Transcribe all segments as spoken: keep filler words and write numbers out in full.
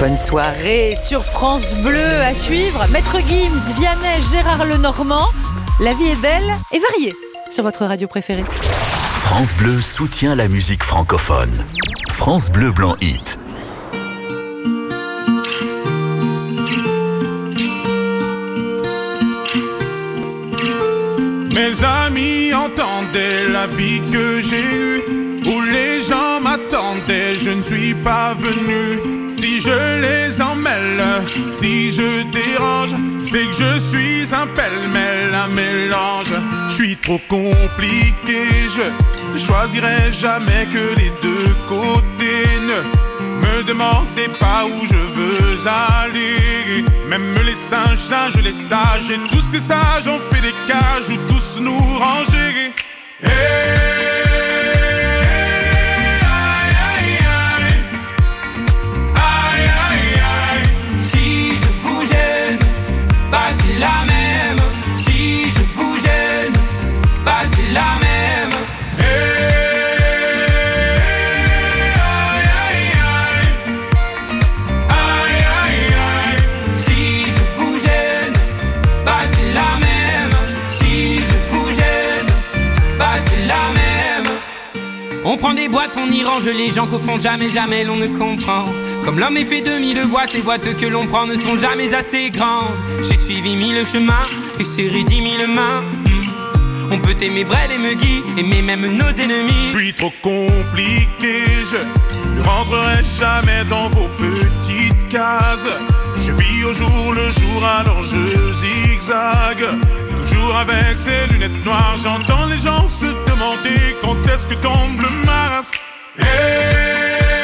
Bonne soirée sur France Bleu. À suivre, Maître Gims, Vianney, Gérard Lenormand. La vie est belle et variée sur votre radio préférée. France Bleu soutient la musique francophone. France Bleu Blanc Hit. Mes amis entendaient la vie que j'ai eue, où les gens m'attendaient, je ne suis pas venu. Si je les emmêle, si je dérange, c'est que je suis un pêle-mêle, un mélange. Je suis trop compliqué, je choisirai jamais que les deux côtés. Ne me demandez pas où je veux aller. Même les singes, singes, les sages, et tous ces sages ont fait des cages où tous nous ranger. Hey! C'est la même, si je vous gêne, bah c'est la même. Hey, aïe, aïe, aïe, aïe, aïe, aïe. Si je vous gêne, bah c'est la même. Si je vous gêne, bah c'est la même. On prend des boîtes, on y range les gens qu'au fond jamais, jamais l'on ne comprend. Comme l'homme est fait de mille bois, ces boîtes que l'on prend ne sont jamais assez grandes. J'ai suivi mille chemins et serré dix mille mains. mmh. On peut aimer Brel et Megui, aimer même nos ennemis. Je suis trop compliqué, je ne rentrerai jamais dans vos petites cases. Je vis au jour le jour, alors je zigzague. Toujours avec ces lunettes noires, j'entends les gens se demander quand est-ce que tombe le masque. Hey!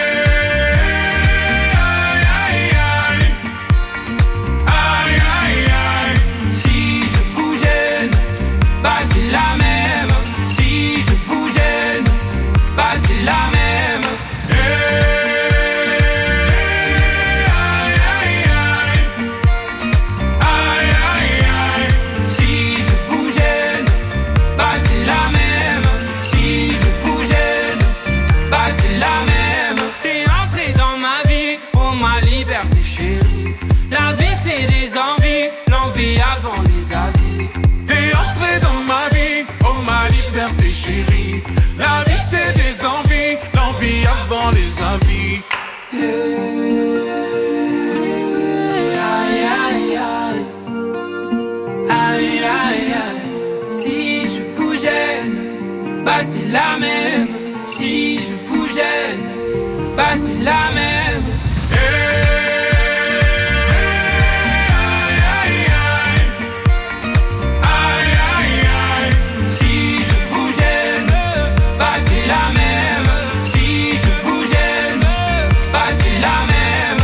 Bah c'est la même, si je vous gêne, bah c'est la même. Hey, aïe, aïe, aïe, aïe, aïe, aïe. Si je vous gêne, bah c'est la même. Si je vous gêne, bah c'est la même. T'es entré dans ma vie pour ma liberté chérie. La vie c'est des envies, l'envie avant les avis. T'es entré dans ma vie, oh ma liberté chérie. La vie c'est des envies, l'envie avant les avis. Hey, aïe, aïe, aïe, aïe, aïe, aïe. Si je vous gêne, bah c'est la même. Si je vous gêne, bah c'est la même. Hey, la même, si je vous gêne, bah c'est la même.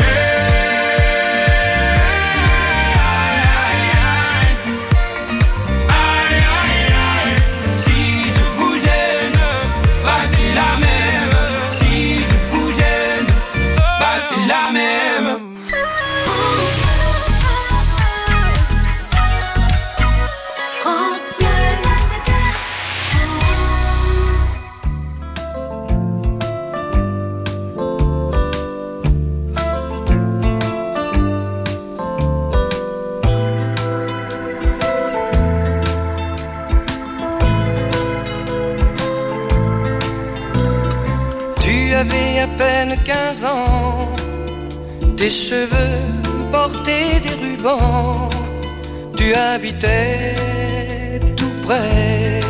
Aïe, aïe, aïe, aïe, aïe, aïe. Si je vous gêne, bah c'est la même. Si je vous gêne, bah c'est la même. France Bleu. Tu avais à peine quinze ans, tes cheveux portaient des rubans, tu habitais tout près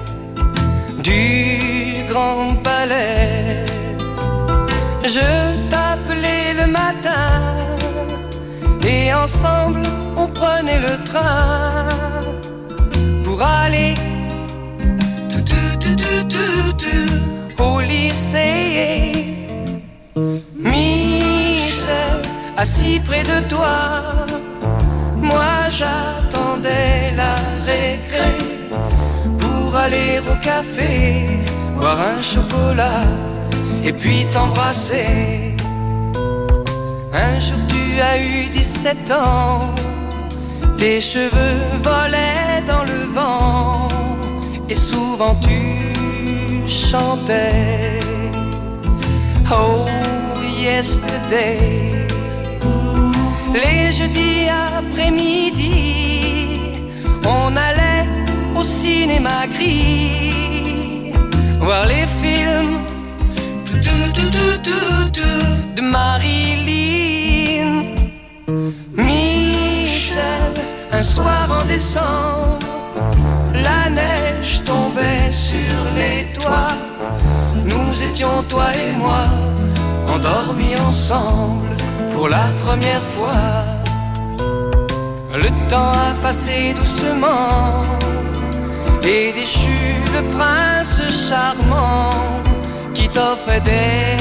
du Grand Palais. Je t'appelais le matin et ensemble on prenait le train pour aller tout, tout, tout, tout, tout, tout, au lycée. Michel, assis près de toi, moi j'attendais la récré pour aller au café, boire un chocolat et puis t'embrasser. Un jour tu as eu dix-sept ans, tes cheveux volaient dans le vent et souvent tu chantais Oh yesterday. Les jeudis après-midi, on allait au cinéma gris voir les films tout, tout, tout, tout, tout, de Marilyn. Michel, un soir en décembre, la neige tombait sur les toits. Nous étions, toi et moi, endormis ensemble pour la première fois. Le temps a passé doucement et déchu le prince charmant qui t'offrait des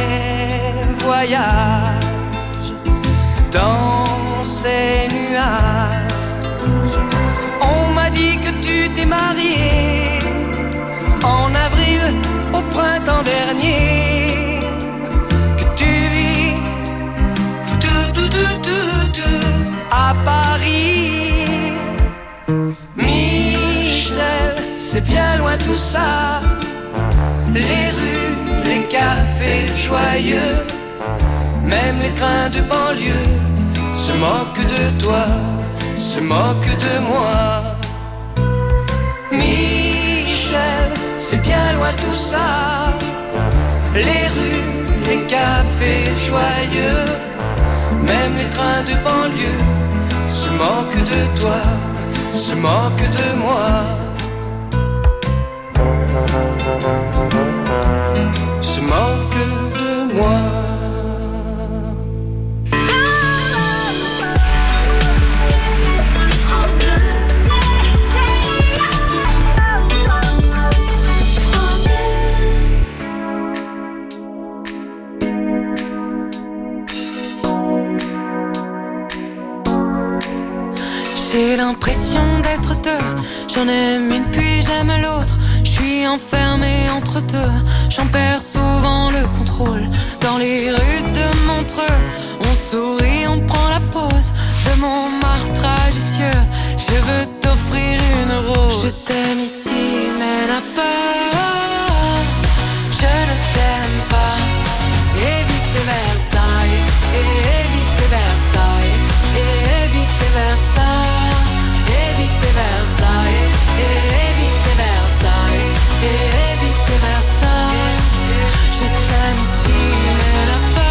voyages dans ces nuages. On m'a dit que tu t'es marié en avril au printemps dernier, que tu vis tout, tout, tout, tout, tout à Paris. Michel, c'est bien loin tout ça, les rues, les cafés joyeux, même les trains de banlieue se moquent de toi, se moquent de moi. Michel, c'est bien loin tout ça, les rues, les cafés joyeux, même les trains de banlieue se moquent de toi, se moquent de moi. Se moquent de moi. J'ai l'impression d'être deux, j'en aime une puis j'aime l'autre. Je suis enfermé entre deux, j'en perds souvent le contrôle. Dans les rues de Montreux, on sourit, on prend la pause de Montmartre à Jussieu. Je veux t'offrir une rose. Je t'aime ici mais n'a pas, je ne t'aime pas. Et vice versa, et vice versa, et vice versa. Et vice versa, et vice versa, et vice versa. Je t'aime ici mais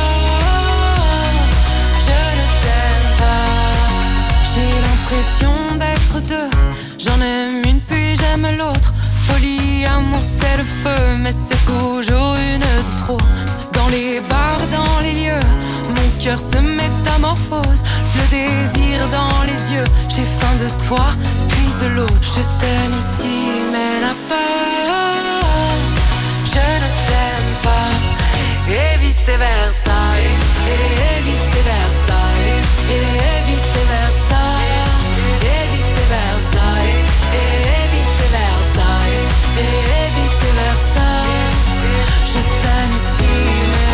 là-bas, je ne t'aime pas. J'ai l'impression d'être deux, j'en aime une puis j'aime l'autre. Polyamour c'est le feu, mais c'est toujours une de trop. Dans les bars, dans les lieux, mon cœur se métamorphose. Le désir dans les yeux, j'ai faim de toi, puis de l'autre. Je t'aime ici, mais là-bas, je ne t'aime pas. Et vice versa, et vice versa, et vice versa, et vice versa, et vice versa, et vice versa. Je t'aime ici, mais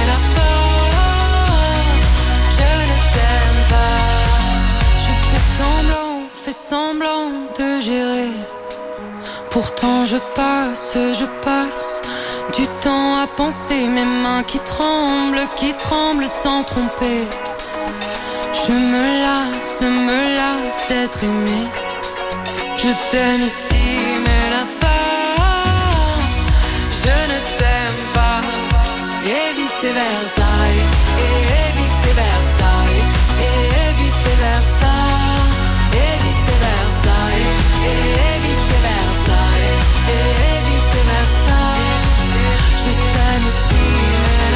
là-bas, je ne t'aime pas. Je fais semblant, fais semblant de gérer. Pourtant je passe, je passe du temps à penser. Mes mains qui tremblent, qui tremblent sans tromper. Je me lasse, me lasse d'être aimé. Je t'aime ici, mais là-bas, je ne t'aime pas. Et vice versa, et vice versa, et vice versa, et vice versa, et vice versa, et vice versa. Je t'aime ici, mais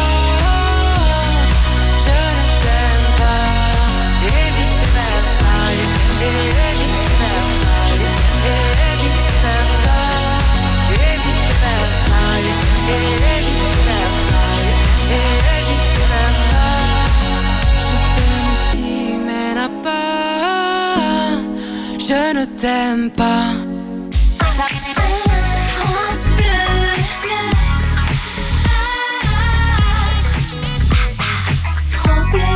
là-bas, je ne t'aime pas. Et vice versa, et vice versa, et vice versa, et vice versa, et vice versa, et vice versa. Je t'aime ici, mais là-bas, je ne t'aime pas. France Bleu. France Bleu.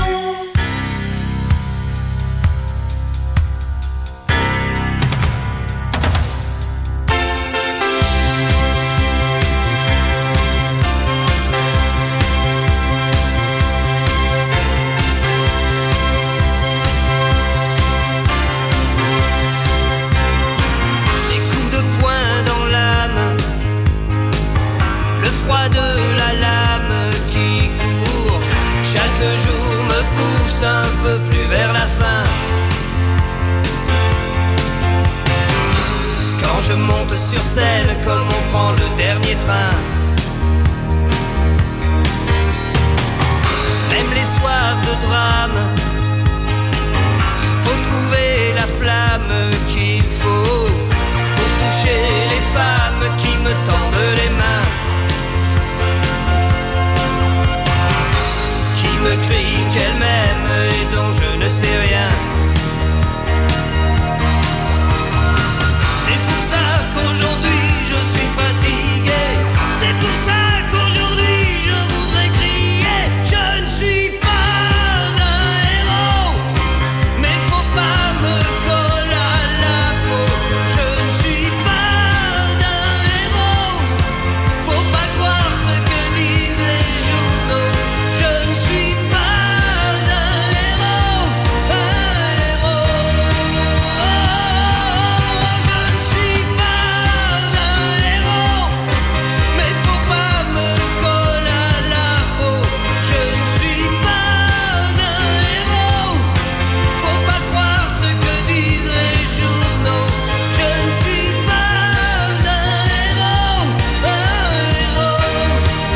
peu plus vers la fin. Quand je monte sur scène comme on prend le dernier train, même les soirs de drame, il faut trouver la flamme qu'il faut pour toucher les femmes qui me tendent les mains, qui me crient qu'elles m'aiment et dont je ne sais rien. C'est pour ça qu'aujourd'hui je suis fatigué. C'est pour ça qu'aujourd'hui je voudrais crier. Je ne suis pas un héros, mais faut pas me coller à la peau. Je ne suis pas un héros, faut pas croire ce que disent les journaux. Je ne suis pas un héros, un héros. Je ne suis pas un héros, mais faut pas me coller à la peau. Je ne suis pas un héros, faut pas croire ce que disent les journaux. Je ne suis pas un héros, un héros.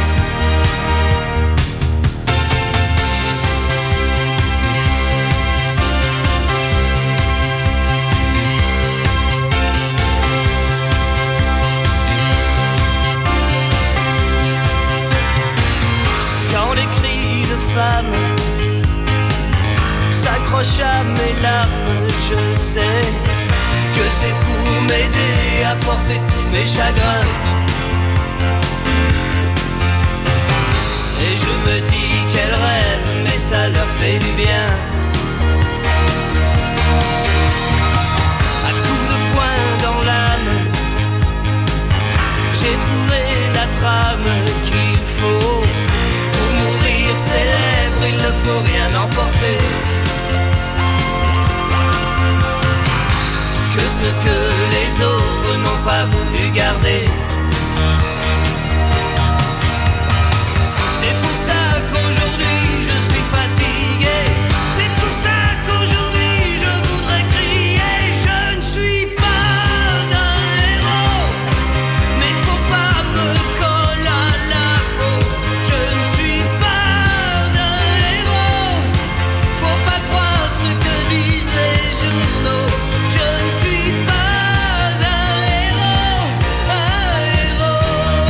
Quand les cris de femmes s'accrochent à mes larmes, je sais que c'est pour m'aider à porter tous mes chagrins. Et je me dis qu'elles rêvent, mais ça leur fait du bien. À coups de poing dans l'âme, j'ai trouvé la trame qu'il faut. Pour mourir célèbre, il ne faut rien emporter que ce que les autres n'ont pas voulu garder. C'est pour ça qu'aujourd'hui je suis fatigué. C'est pour ça qu'aujourd'hui je voudrais crier. Je ne suis pas un héros, mais faut pas me coller à la peau. Je ne suis pas un héros, faut pas croire ce que disent les journaux. Je ne suis pas un héros, un héros.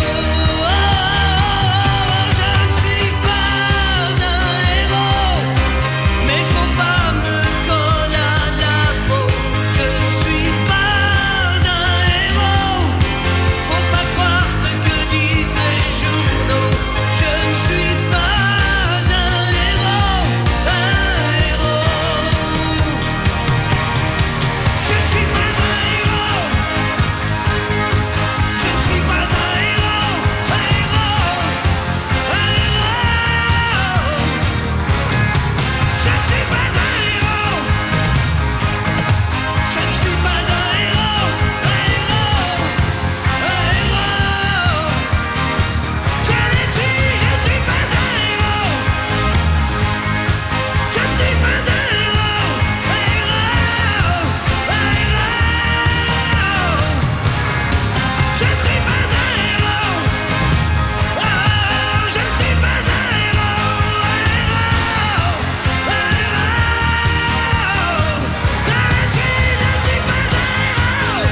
Je ne suis pas un héros, mais faut pas me coller à la peau. Je ne suis pas un héros, faut pas croire ce que disent les journaux. Je ne suis pas un héros, un héros. Je ne suis pas un héros. Je ne suis pas un héros, un héros, un héros. Je ne suis pas un héros. Je ne suis pas un héros, un héros, un héros. Je ne suis, je ne suis pas un héros. Je ne suis pas un héros, un héros, un héros. Je ne suis pas un héros. Oh, je ne suis pas un héros, un héros, un héros. Je ne suis, je ne suis pas un héros.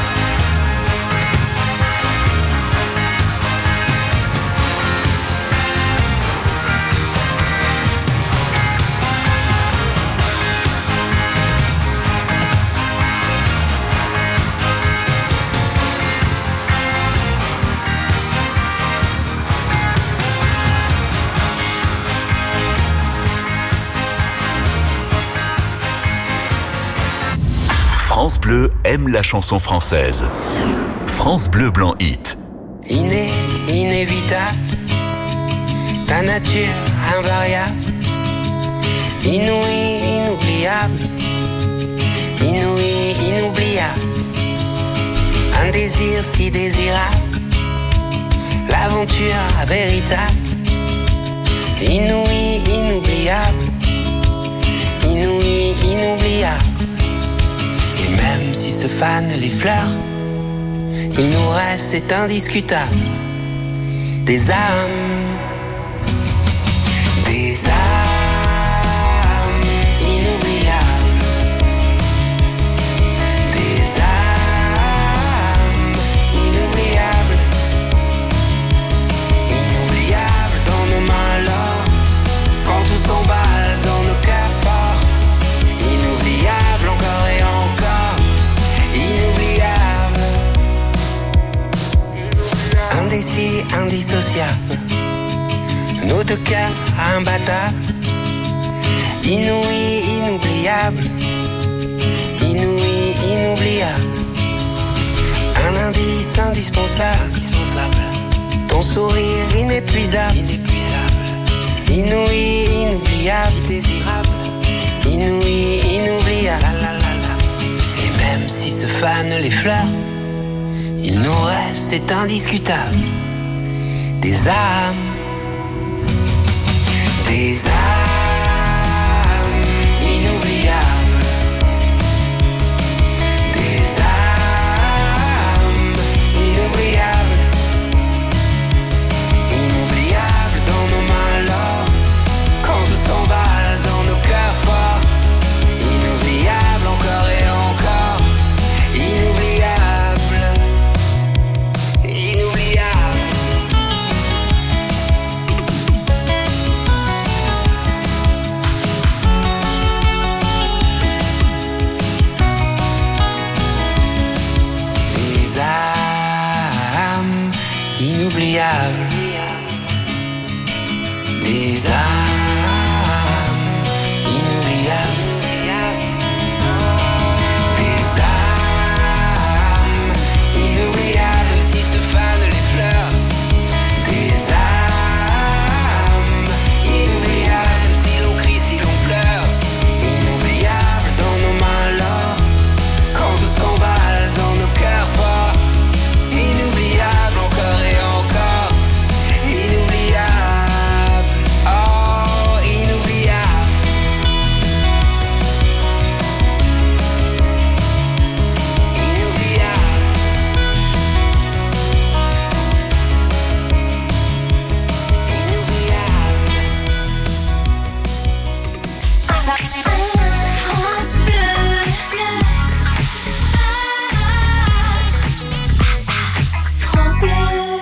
France Bleu aime la chanson française. France Bleu Blanc Hit. Inné, inévitable, ta nature invariable, inouï, inoubliable, inouï, inoubliable, un désir si désirable, l'aventure véritable, inouï, inoubliable, inouï, fanent les fleurs, il nous reste, c'est indiscutable, des âmes, des âmes inoubliables, des âmes inoubliables, inoubliables dans nos mains l'or, quand tout s'emballe dans nos cœurs forts, inoubliables encore et encore, inoubliables, indécis, indissociables, nos deux cœurs imbattables, inouïs, inoubliables, inouïs, inoubliables, un indice indispensable, indispensable, ton sourire inépuisable, inépuisable, inouïs, inoubliable, si désirable, inouïs, inoubliable, la, la, la, la. Et même si se fanent les fleurs, il nous reste, c'est indiscutable, des âmes, des âmes inoubliables, des âmes inoubliables, inoubliables dans nos mains l'or, quand tout s'emballe dans nos cœurs forts, inoubliables encore et encore, inoubliables, inoubliables. Des âmes inoubliables, des âmes inoubliables, des âmes inoubliables, si se fanent les fleurs, des âmes inoubliables, si l'on crie, si l'on pleure, inoubliables dans nos mains l'or, quand tout s'emballe dans nos cœurs forts, inoubliables encore et encore, inoubliables, oh inoubliables, France Bleu. France Bleu.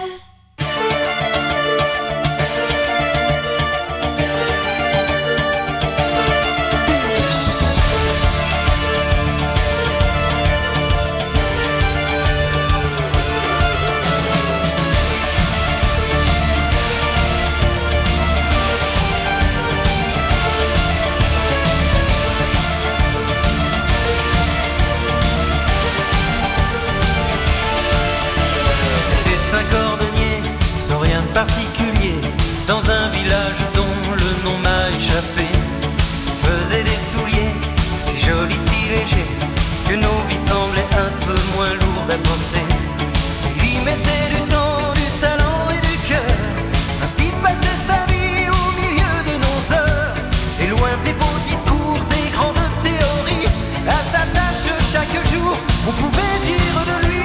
C'était un cordonnier sans rien de particulier, dans un village dont le nom m'a échappé. Faisait des souliers si jolis, si légers, que nos vies semblaient un peu moins lourdes à porter. Il y mettait du temps, du talent et du cœur, ainsi passait sa vie au milieu de nos heures. Et loin des beaux discours, des grandes théories, à sa tâche chaque jour, on pouvait dire de lui.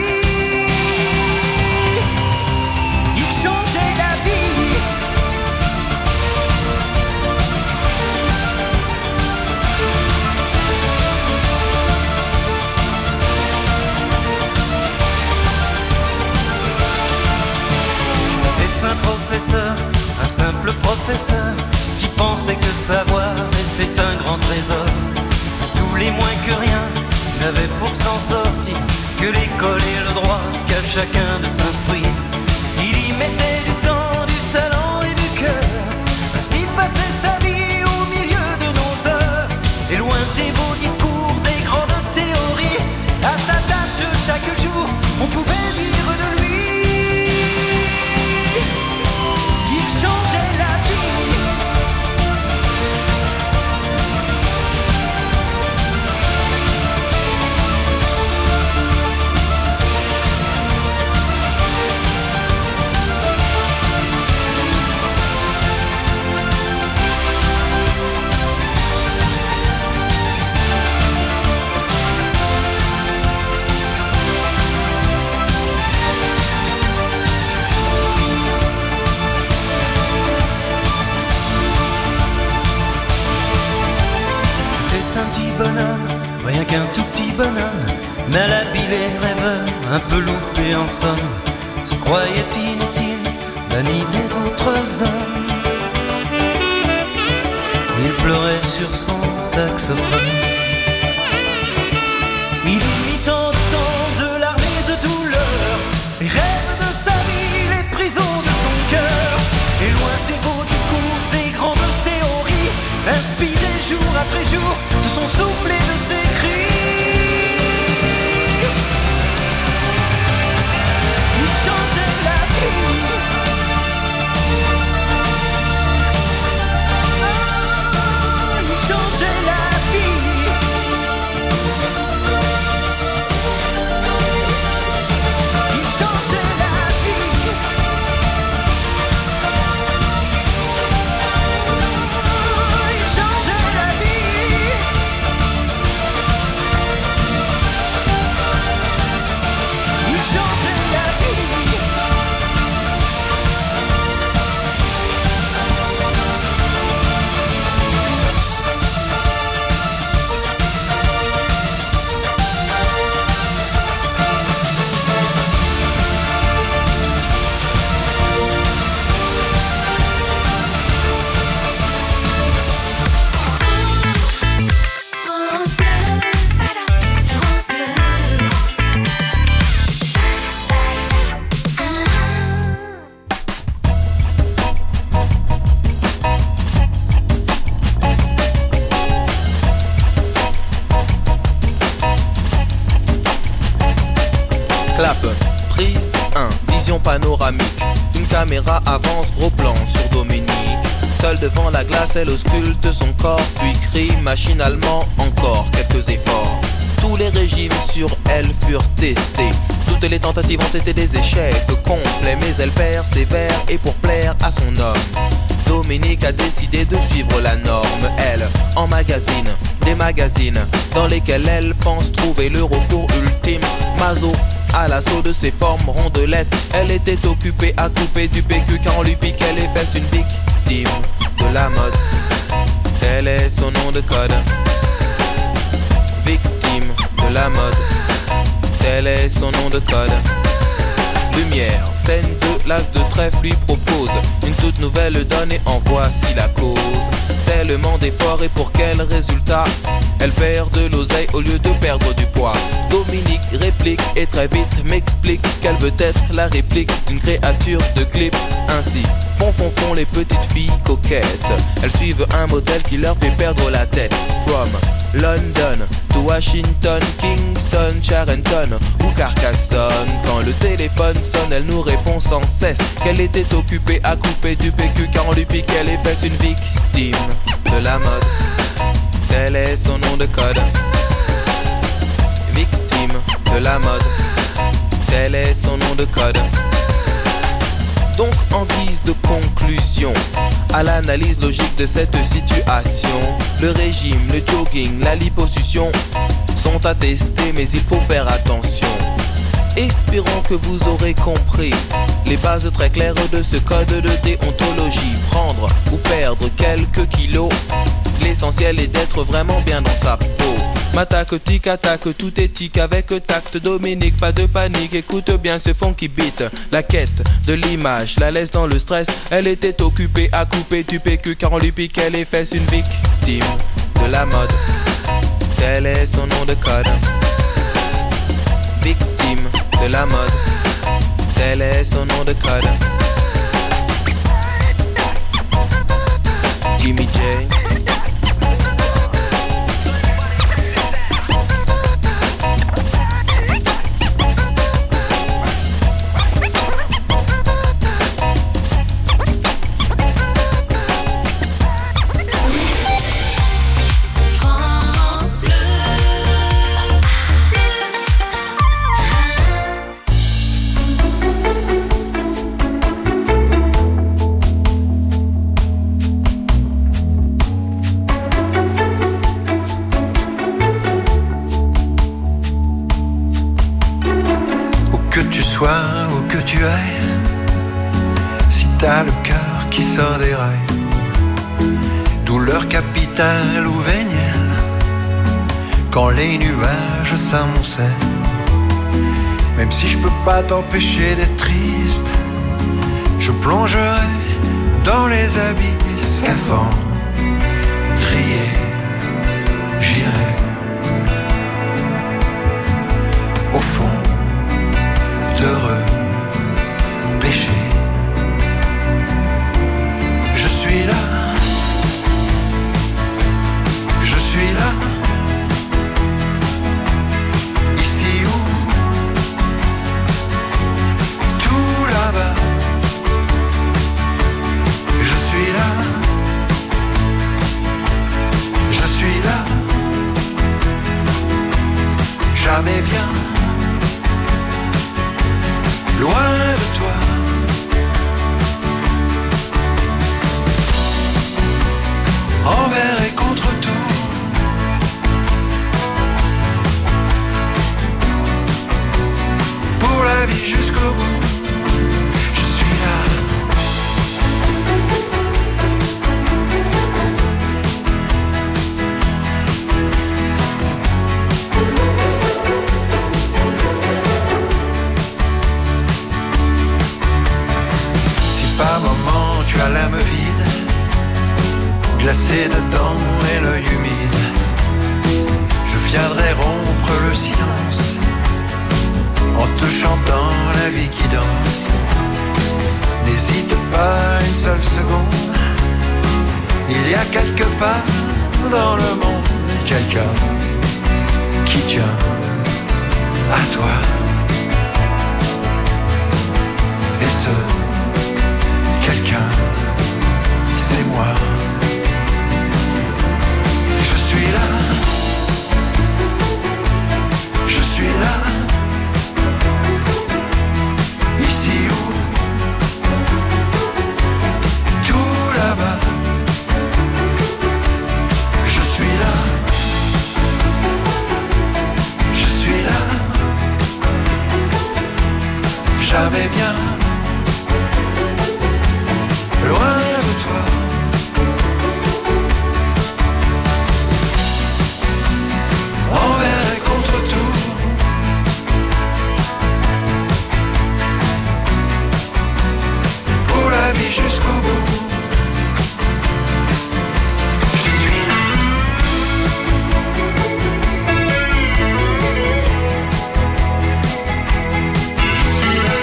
Il changeait la vie. C'était un professeur, un simple professeur, qui pensait que savoir était un grand trésor. Tous les moins que rien n'avaient pour s'en sortir que l'école et le droit, qu'à chacun de s'instruire. Il y mettait du temps, du talent et du cœur, ainsi passait sa vie au milieu de nos heures. Et loin des beaux discours, des grandes théories, à sa tâche chaque jour, on pouvait dire de lui. Il changeait la vie. rien qu'un tout petit bonhomme, malhabile et rêveur, un peu loupé en somme, se croyait inutile, banni des autres hommes. Il pleurait sur son saxophone. Il mit en temps de larmes et de douleur, les rêves de sa vie, les prisons de son cœur. Et loin des beaux discours, des grandes théories, inspiré jour après jour de son souffle et de ses cris. Il changeait la vie. Oh, il changeait la vie. Il changeait la vie. Prise un, vision panoramique. Une caméra avance, gros plan sur Dominique. Seule devant la glace, elle ausculte son corps, puis crie machinalement encore quelques efforts. Tous les régimes sur elle furent testés. Toutes les tentatives ont été des échecs complets, mais elle persévère et pour plaire à son homme, Dominique a décidé de suivre la norme. Elle emmagasine des magazines dans lesquels elle pense trouver le recours ultime. Mazo à l'assaut de ses formes rondelettes, elle était occupée à couper du P Q car on lui piquait les fesses. Une victime de la mode, tel est son nom de code. Victime de la mode, tel est son nom de code. Lumière, scène de l'as de trèfle lui propose une toute nouvelle donne et en voici la cause. Tellement d'efforts et pour quel résultat? Elle perd de l'oseille au lieu de perdre du poids. Dominique réplique et très vite m'explique qu'elle veut être la réplique d'une créature de clip. Ainsi font font font les petites filles coquettes. Elles suivent un modèle qui leur fait perdre la tête. From London to Washington, Kingston, Charenton ou Carcassonne. Quand le téléphone sonne, elle nous répond sans cesse qu'elle était occupée à couper du P Q car on lui piquait les fesses. Une victime de la mode, tel est son nom de code. Victime de la mode, tel est son nom de code. Donc en guise de conclusion à l'analyse logique de cette situation, le régime, le jogging, la liposuction sont à tester, mais il faut faire attention. Espérons que vous aurez compris les bases très claires de ce code de déontologie. Prendre ou perdre quelques kilos, l'essentiel est d'être vraiment bien dans sa peau. M'attaque, tic, attaque, tout est tic avec tact. Dominique, pas de panique, écoute bien ce funky beat. La quête de l'image la laisse dans le stress. Elle était occupée à couper du P Q car on lui piquait les fesses. Une victime de la mode, tel est son nom de code. Victime de la mode, tel est son nom de code. Jimmy J. Où que tu ailles, si t'as le cœur qui sort des rails, douleur capitale ou vénienne, quand les nuages s'amonçaient. Même si je peux pas t'empêcher d'être triste, je plongerai dans les abysses scaphandres. Trier, j'irai au fond d'heureux péché. Je suis là, je suis là, ici où tout là-bas. Je suis là, je suis là, jamais bien loin de toi. Envers et contre tout, pour la vie jusqu'au bout, je suis là. Si par moment tu as l'âme vide, glacé dedans et l'œil humide, je viendrai rompre le silence en te chantant la vie qui danse. N'hésite pas une seule seconde, il y a quelque part dans le monde quelqu'un qui tient à toi. Et ce quelqu'un, c'est moi. Je suis là, je suis là, ici où tout là-bas. Je suis là, je suis là, jamais bien loin de toi. Envers et contre tout, pour la vie jusqu'au bout. Je suis là. Je suis là.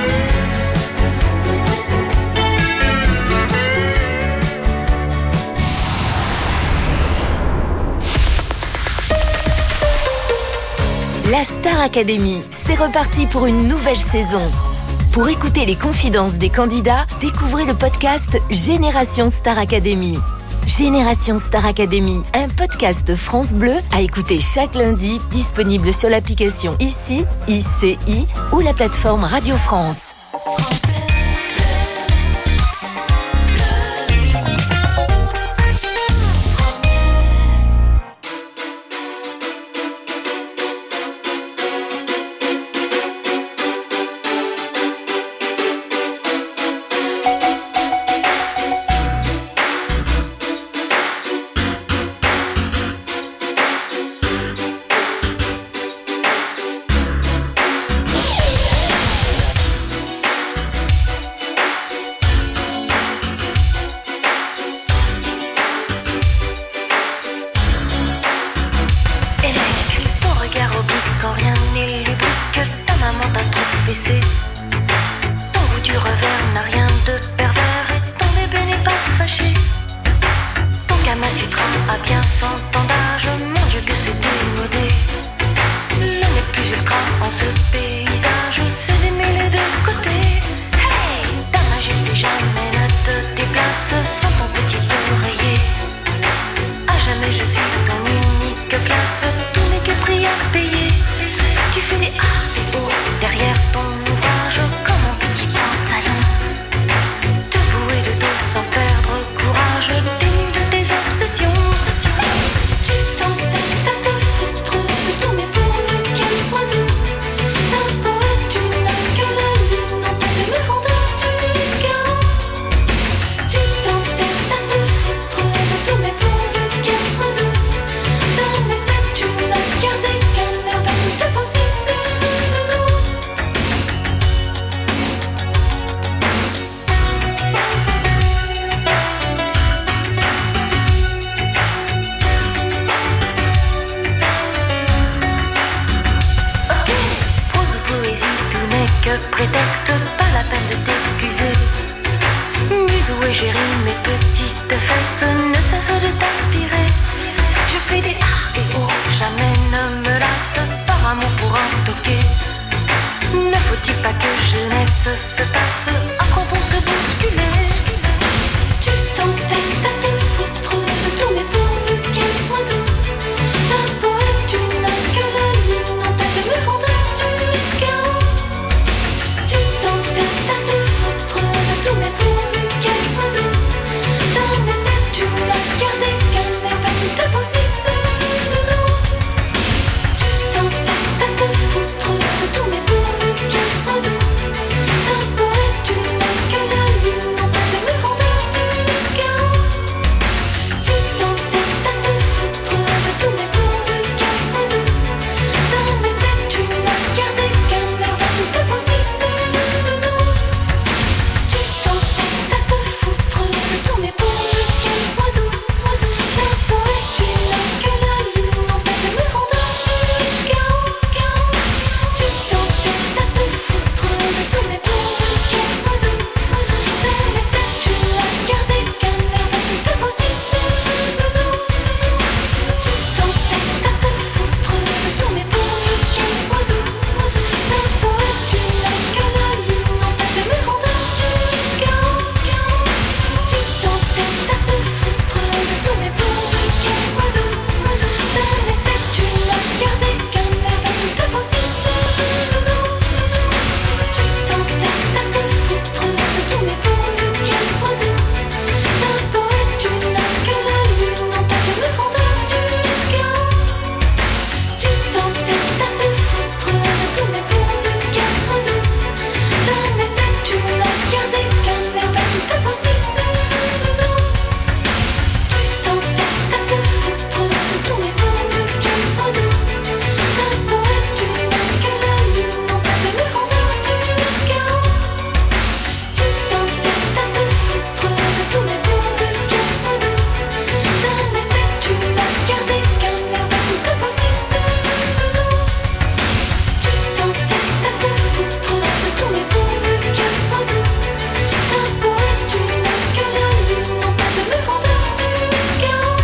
La Star Academy, c'est reparti pour une nouvelle saison. Pour écouter les confidences des candidats, découvrez le podcast Génération Star Academy. Génération Star Academy, un podcast France Bleu à écouter chaque lundi, disponible sur l'application Ici, I C I ou la plateforme Radio France. Garder prétexte, pas la peine de t'excuser. Musou et Géry, mes petites fesses ne cessent de t'aspirer. Je fais des ah et oh, jamais ne me lasse par amour pour un toqué. Ne faut-il pas que jeunesse se passe, à quoi bon se bousculer? Tu t'entêtes à te foutre de tous mes pourvus qu'elle soit douce. La poète, tu n'as que la lune en tête de me rendre du chaos. Tu t'entêtes à te foutre de tous mes pourvus qu'elle soit douce. D'un esthète, tu n'as gardé qu'un air pas tout à possesser de nous. Tu t'entêtes à te foutre de tous mes pourvus qu'elle soit douce. D'un poète, tu n'as que la lune en tête de me rendre du chaos. Tu t'entêtes à te foutre de tous mes pourvus qu'elle soit douce. D'un esthète, tu n'as gardé qu'un air pas tout à possesser de nous. Tu t'entêtes à te foutre de tous mes pourvus qu'elle soit douce. D'un poète, tu n'as que la lune en tête de me rendre du chaos. Tu t'entêtes à te foutre de tous mes pourvus qu'elle soit douce. D'un esthète, tu n'as gardé qu'un air pas tout à possesser de nous. Tu t'entêtes à te foutre de tous mes pourvus qu'elle soit douce. D'un poète, tu n'as que la lune en tête de me rendre du chaos. Tu t'entêtes à te foutre de tous mes pourvus qu'elle soit douce. D'un esthète, tu n'as gardé qu'un air pas tout à possesser de nous. Tu t'entêtes à te foutre de tous mes pourvus qu'elle soit douce. D'un poète, tu n'as que la lune en tête de me rendre du chaos. Tu t'entêtes à te foutre de tous mes pourvus qu'elle soit douce. D'un esthète, tu n'as gardé qu'un air pas tout à possesser de nous. Tu t'entêtes à te foutre de tous mes pourvus qu'elle soit douce. D'un poète, tu n'as que la lune en tête de me rendre du chaos. Tu t'entêtes à te foutre de tous mes pourvus qu'elle soit douce. D'un esthète, tu n'as gardé qu'un air pas tout à possesser de nous. Tu t'entêtes à te foutre de tous mes pourvus qu'elle soit douce. D'un poète, tu n'as que la lune en tête de me rendre du chaos.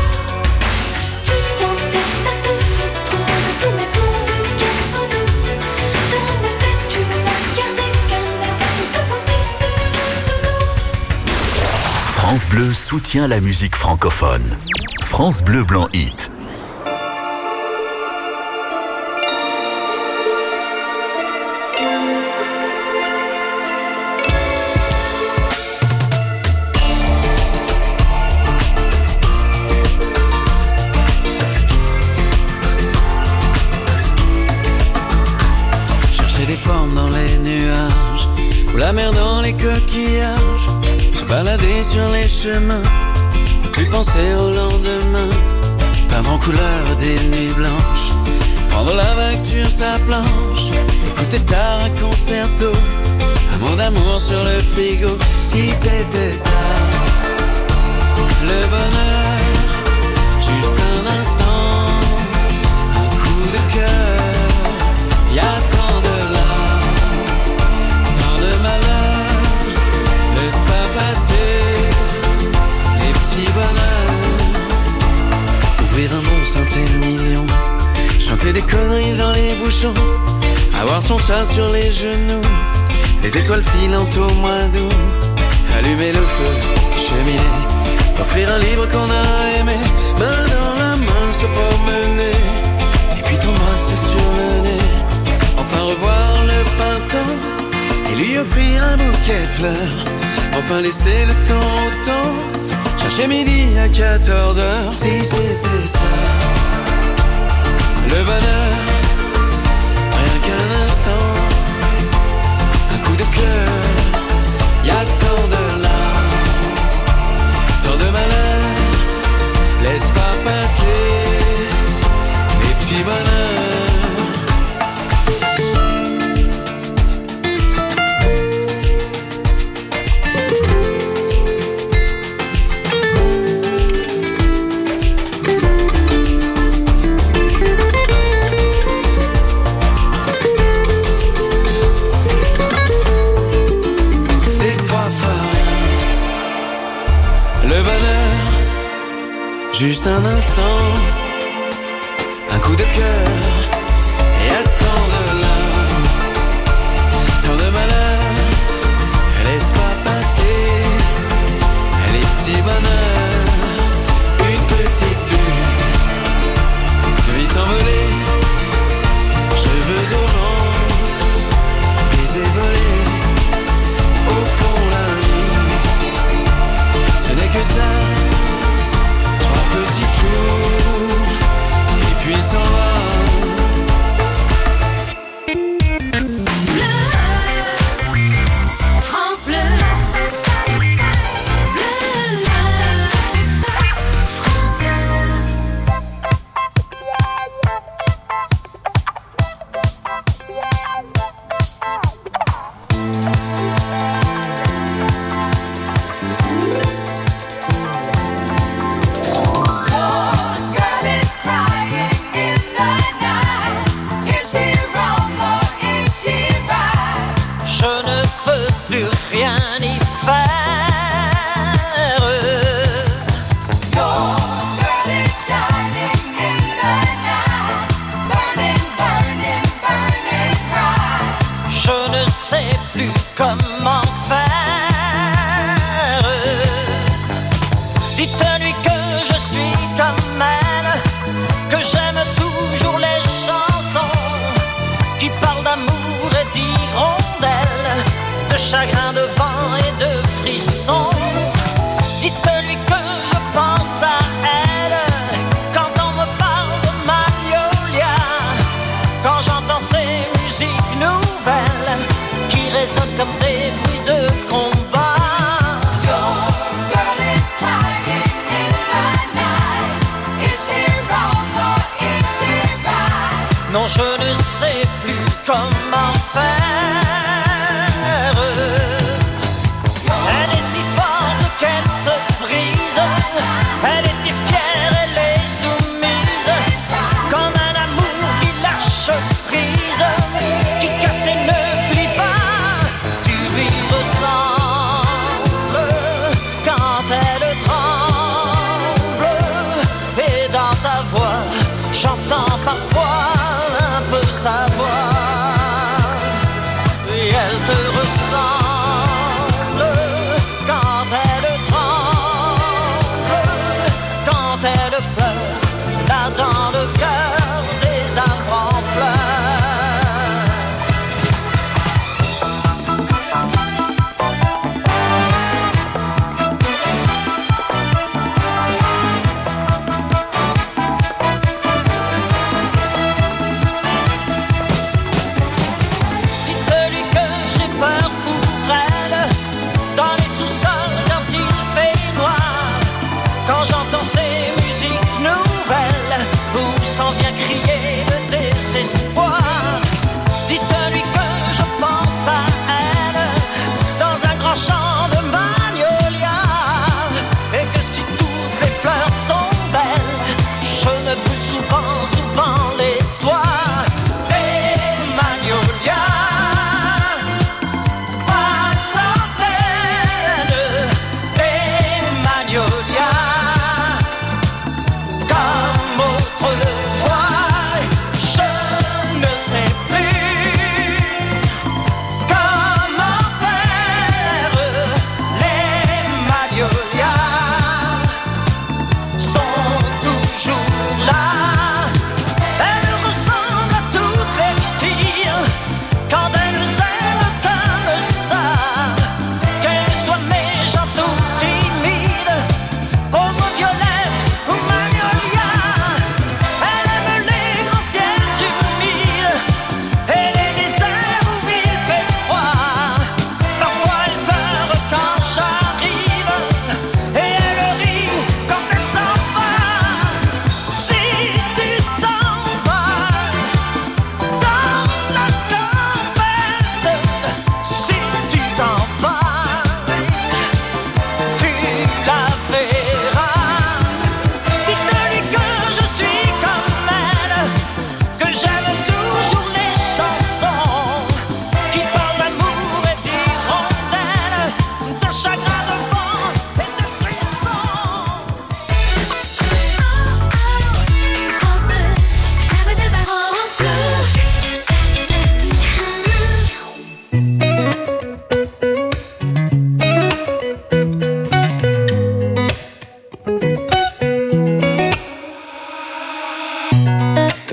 Tu t'entêtes à te foutre de tous mes pourvus qu'elle soit douce. D'un esthète, tu n'as gardé qu'un air pas tout à possesser de nous. France Bleu soutient la musique francophone. France Bleu Blanc Hit. Chercher des formes dans les nuages, ou la mer dans les coquillages, se balader sur les chemins, plus penser au lendemain, peindre en couleur des nuits blanches, prendre la vague sur sa planche, écouter tard un concerto, un mot d'amour sur le frigo. Si c'était ça, le bonheur, juste un instant, un coup de cœur, y a tant de larmes, tant de malheur, laisse pas passer les petits bonheurs. Ouvrir un bon synthé million, chanter des conneries dans les bouchons, avoir son chat sur les genoux, les étoiles filantes au mois d'août, allumer le feu, cheminer, offrir un livre qu'on a aimé, main dans la main se promener, et puis t'embrasser sur le nez, enfin revoir le printemps et lui offrir un bouquet de fleurs, enfin laisser le temps au temps, chercher midi à quatorze heures. Si c'était ça, le bonheur, rien qu'un instant, un coup de cœur, y a tant de larmes, tant de malheur, laisse pas passer les petits bonheurs. instant, un coup de cœur, et à tant de larmes, tant de malheur, laisse pas passer les petits bonheurs, une petite bulle de vite envolée, cheveux au vent, baisers volés, au fond la vie, ce n'est que ça, trois petits tours, et puis s'en va. Non, je ne sais plus comment faire. Elle est si forte qu'elle se brise. Elle était fière, elle est soumise. Comme un amour qui lâche prise, qui casse et ne plie pas. Tu lui ressembles quand elle tremble. Et dans ta voix, j'entends parfois sa voix, et elle te ressemble quand elle tremble, quand elle pleure, là dans le cœur des arbres en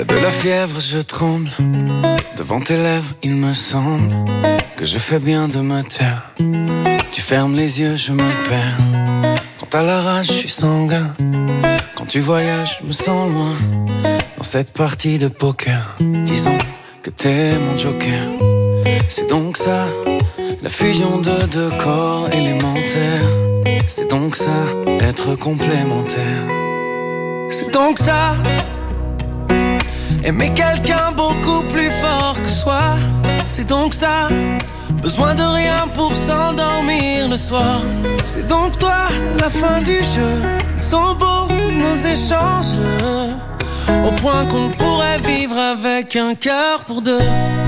De la fièvre je tremble, devant tes lèvres il me semble que je fais bien de me taire. Tu fermes les yeux, je me perds. Quand à la rage, je suis sanguin. Quand tu voyages, je me sens loin. Dans cette partie de poker, disons que t'es mon joker. C'est donc ça, la fusion de deux corps élémentaires. C'est donc ça, être complémentaire. C'est donc ça, aimer quelqu'un beaucoup plus fort que soi. C'est donc ça, besoin de rien pour s'endormir le soir. C'est donc toi, la fin du jeu. Ils sont beaux, nos échanges, au point qu'on pourrait vivre avec un cœur pour deux.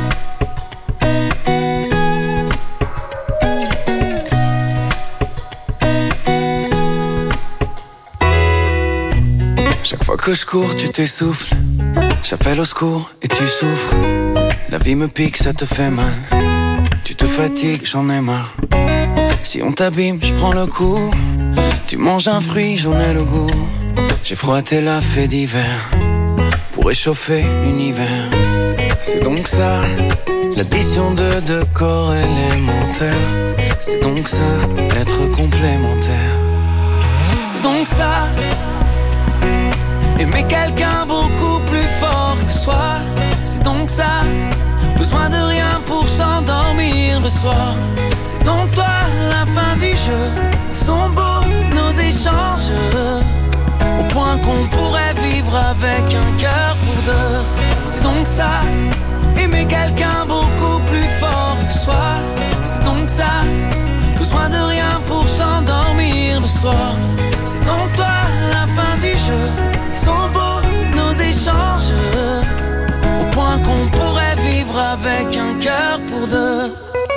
Chaque fois que je cours, tu t'essouffles. J'appelle au secours et tu souffres. La vie me pique, ça te fait mal. Tu te fatigues, j'en ai marre. Si on t'abîme, je prends le coup. Tu manges un fruit, j'en ai le goût. J'ai froissé la fée d'hiver pour réchauffer l'univers. C'est donc ça, l'addition de deux corps élémentaires. C'est donc ça, être complémentaire. C'est donc ça, aimer quelqu'un beaucoup plus fort que soi. C'est donc ça, besoin de rien pour s'endormir le soir. C'est donc toi, la fin du jeu. Ils sont beaux, nos échanges, au point qu'on pourrait vivre avec un cœur pour deux. C'est donc ça, aimer quelqu'un beaucoup plus fort que soi. C'est donc ça, besoin de rien pour s'endormir le soir. C'est donc toi, la fin du jeu. Ils sont beaux, nos échanges, au point qu'on pourrait vivre avec un cœur pour deux.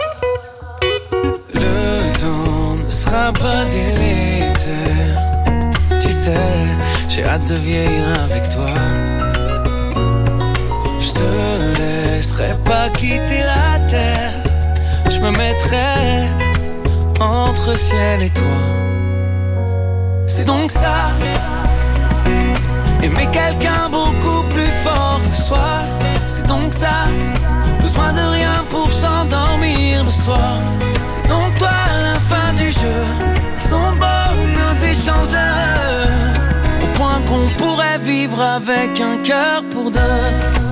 Le temps ne sera pas délétère. Tu sais, j'ai hâte de vieillir avec toi. Je te laisserai pas quitter la terre. Je me mettrai entre ciel et toi. C'est donc ça, aimer quelqu'un beaucoup plus fort que soi. C'est donc ça, besoin de rien pour s'endormir le soir. C'est donc toi, la fin du jeu. Ils sont beaux, nos échanges, au point qu'on pourrait vivre avec un cœur pour deux.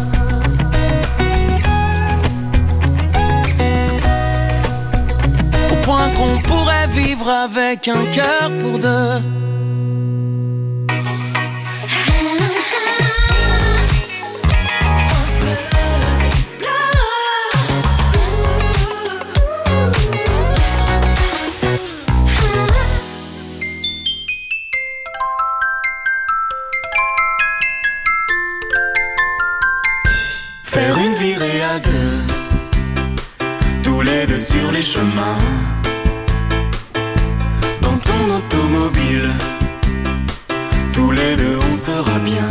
Au point qu'on pourrait vivre avec un cœur pour deux. Faire une virée à deux, tous les deux sur les chemins. Dans ton automobile, tous les deux on sera bien.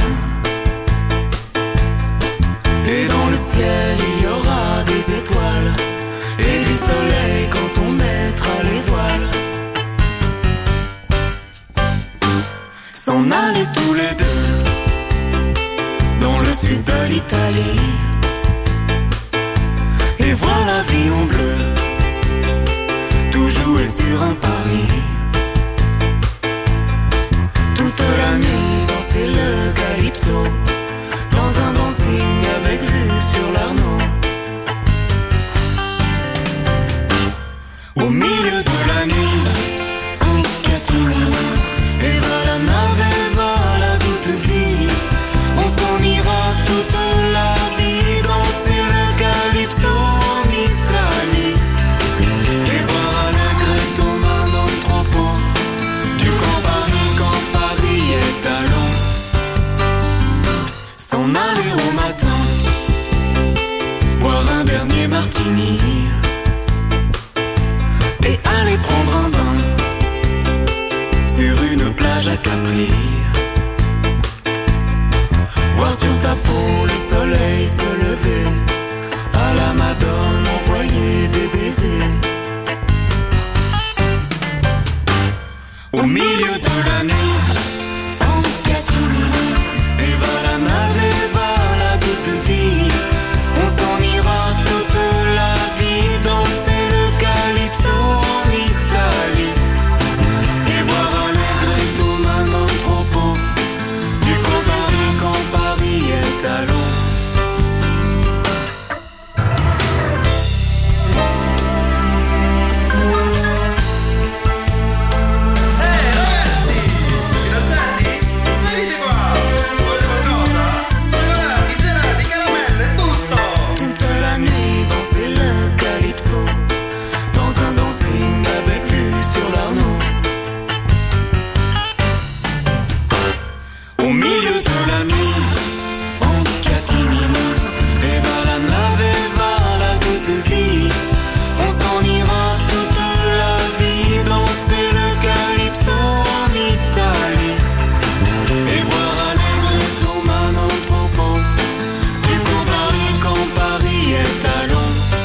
Et dans le ciel il y aura des étoiles et du soleil quand on mettra les voiles. S'en aller tous les deux dans le sud de l'Italie et voir la vie en bleu, tout jouer sur un pari. Toute la nuit danser le calypso, dans un dancing avec vue sur l'Arnaud. Au milieu de la nuit, en catimini, et va la nave, et va la douce vie. On s'en ira toute la vie, danser le calypso en Italie. Et boire à la grève tombant dans le troupeau du Grand Paris quand Paris est à l'eau. S'en aller au matin, boire un dernier martini et aller prendre un bain sur une plage à Capri. Voir sur ta peau le soleil se lever, à la Madone envoyer des baisers. Au milieu de la nuit, en catimini, et va la nave, et va la talons. Au milieu de la nuit, en catimini, et va la nave, et va la douce vie. On s'en ira toute la vie, danser le calypso en Italie. Et boire à l'aigle mano topo, du coup Paris quand Paris est à l'eau.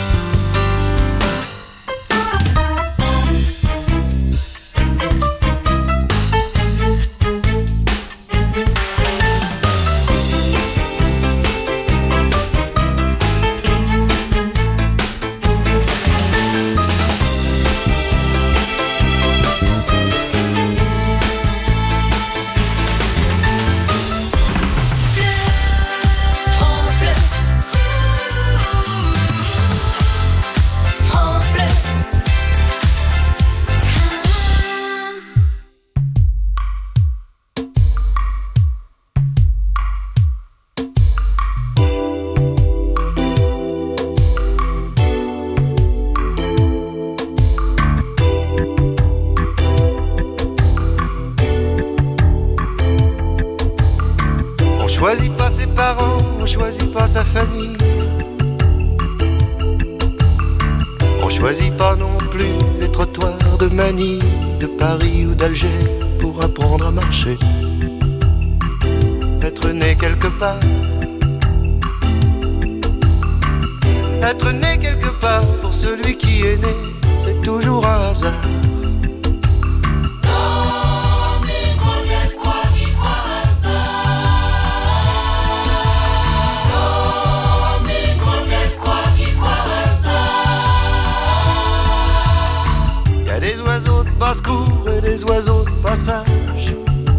On choisit pas ses parents, on choisit pas sa famille. On choisit pas non plus les trottoirs de Manille, de Paris ou d'Alger pour apprendre à marcher. Être né quelque part, être né quelque part pour celui qui est né, c'est toujours un hasard. Des oiseaux de basse-cour et des oiseaux de passage.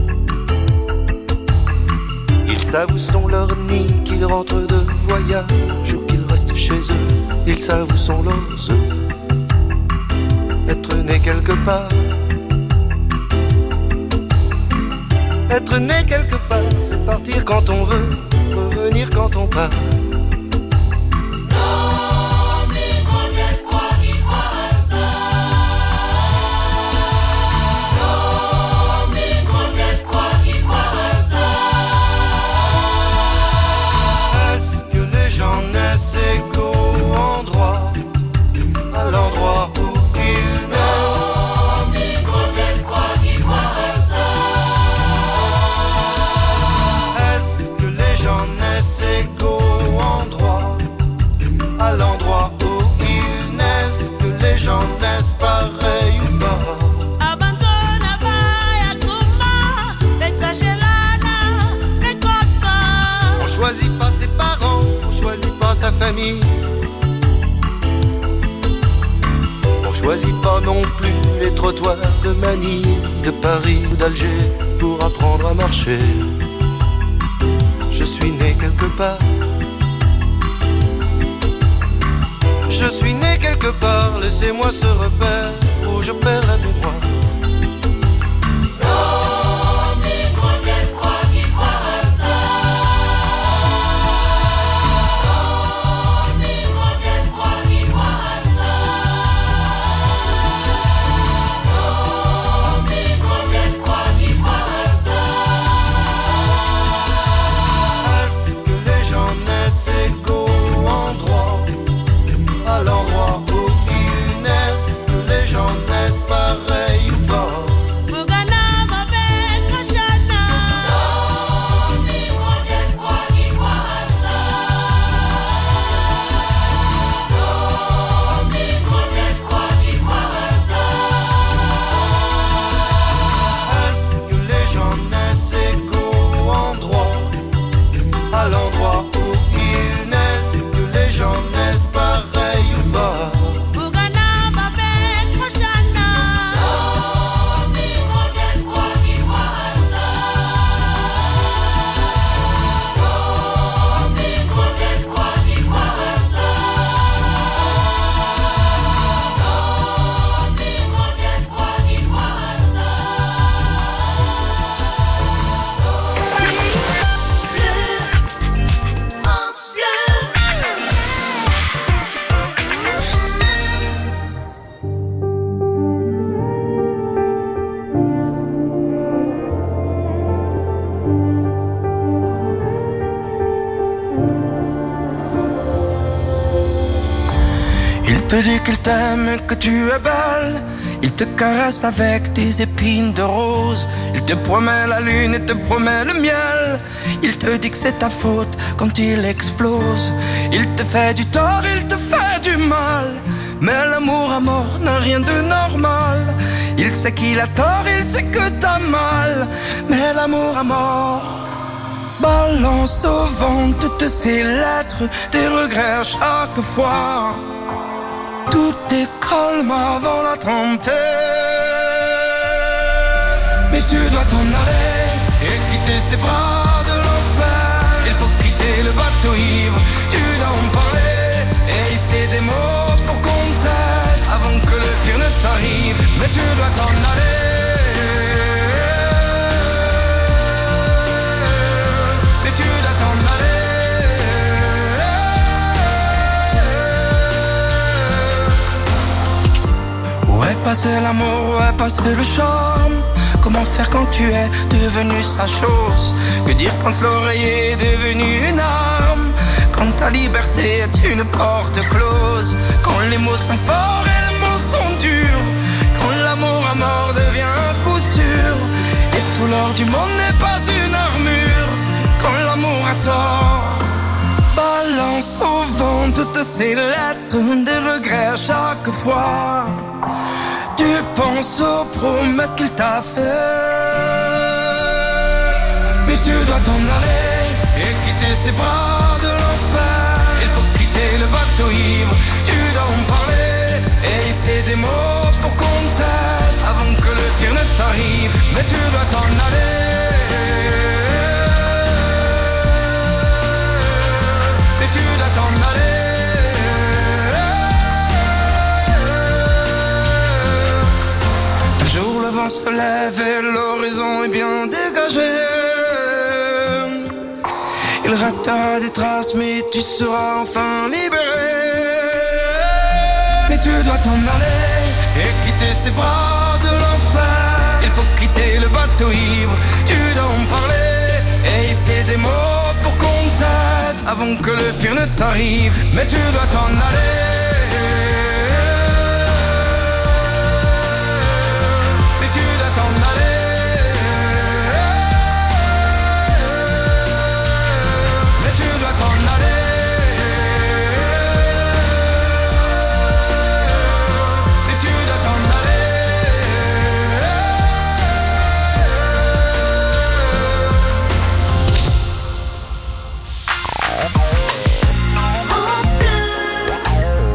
Ils savent où sont leurs nids, qu'ils rentrent de voyage ou qu'ils restent chez eux. Ils savent où sont leurs œufs. Être né quelque part, être né quelque part, c'est partir quand on veut, revenir quand on part. Sa famille. On choisit pas non plus les trottoirs de Manille, de Paris ou d'Alger pour apprendre à marcher. Je suis né quelque part. Je suis né quelque part, laissez-moi ce repère où je perds la mémoire. À l'endroit où ils naissent, que les gens naissent pareils ou te dit qu'il t'aime et que tu es belle. Il te caresse avec des épines de rose. Il te promet la lune et te promet le miel. Il te dit que c'est ta faute quand il explose. Il te fait du tort, il te fait du mal. Mais l'amour à mort n'a rien de normal. Il sait qu'il a tort, il sait que t'as mal. Mais l'amour à mort balance au vent toutes ces lettres, des regrets à chaque fois. Tout est calme avant la tempête. Mais tu dois t'en aller et quitter ces bras de l'enfer. Il faut quitter le bateau ivre, tu dois en parler et hisser des mots pour qu'on t'aide avant que le pire ne t'arrive. Mais tu dois t'en aller. Mais tu dois t'en aller. Où est passé l'amour, où est passé le charme? Comment faire quand tu es devenu sa chose? Que dire quand l'oreiller est devenu une arme? Quand ta liberté est une porte close? Quand les mots sont forts et les mots sont durs? Quand l'amour à mort devient un coup sûr? Et tout l'or du monde n'est pas une armure? Quand l'amour a tort, balance au vent toutes ces lettres, des regrets à chaque fois. Tu penses aux promesses qu'il t'a fait. Mais tu dois t'en aller et quitter ces bras de l'enfer. Il faut quitter le bateau ivre, tu dois en parler et hisser des mots pour qu'on t'aide avant que le pire ne t'arrive. Mais tu dois t'en aller. Mais tu dois t'en aller. Le vent se lève et l'horizon est bien dégagé. Il restera des traces mais tu seras enfin libéré. Mais tu dois t'en aller et quitter ces bras de l'enfer. Il faut quitter le bateau ivre, tu dois en parler et hisser des mots pour qu'on t'aide avant que le pire ne t'arrive. Mais tu dois t'en aller. France Bleu.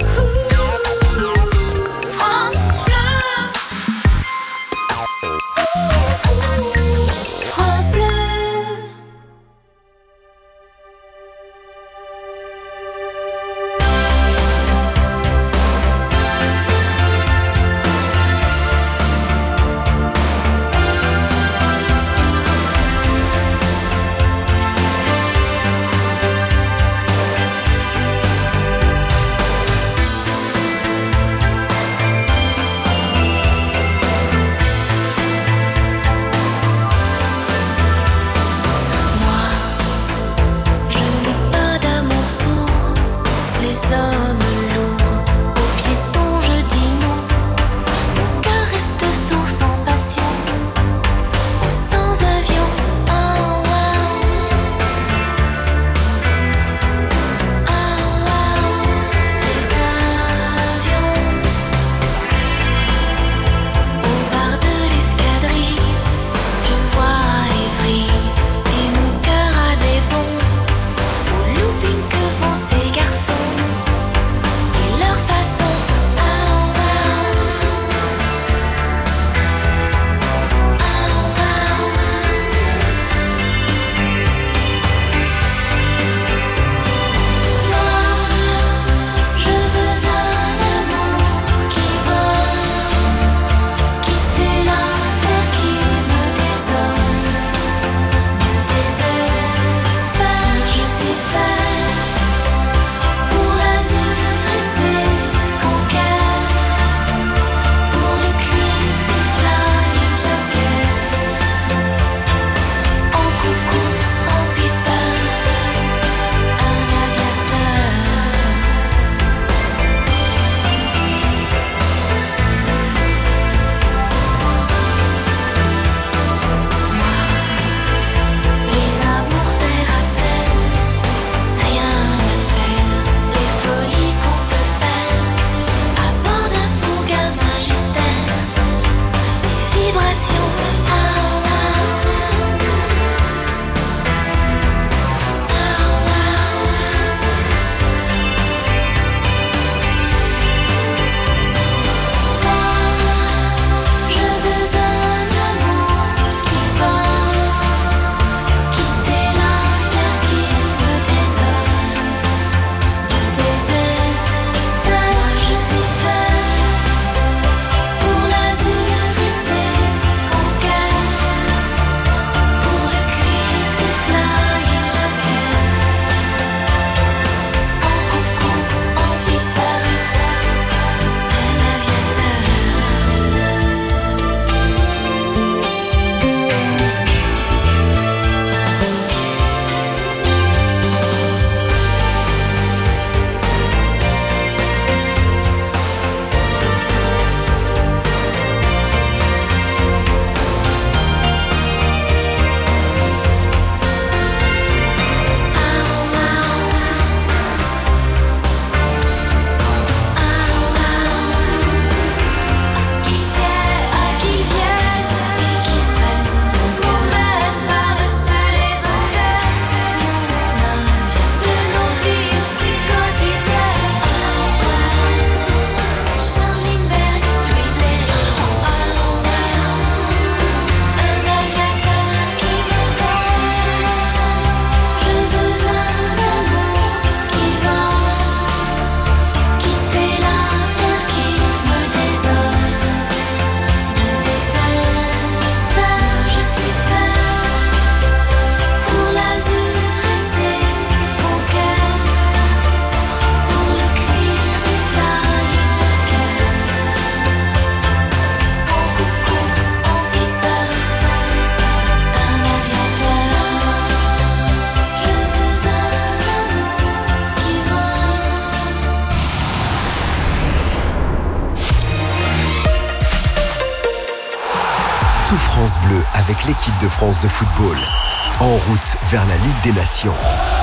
France Bleu avec l'équipe de France de football. En route vers la Ligue des Nations.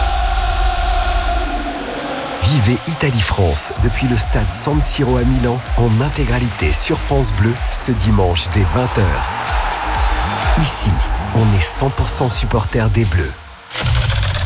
Vivez Italie-France depuis le stade San Siro à Milan en intégralité sur France Bleu ce dimanche dès vingt heures. Ici, on est cent pour cent supporters des Bleus.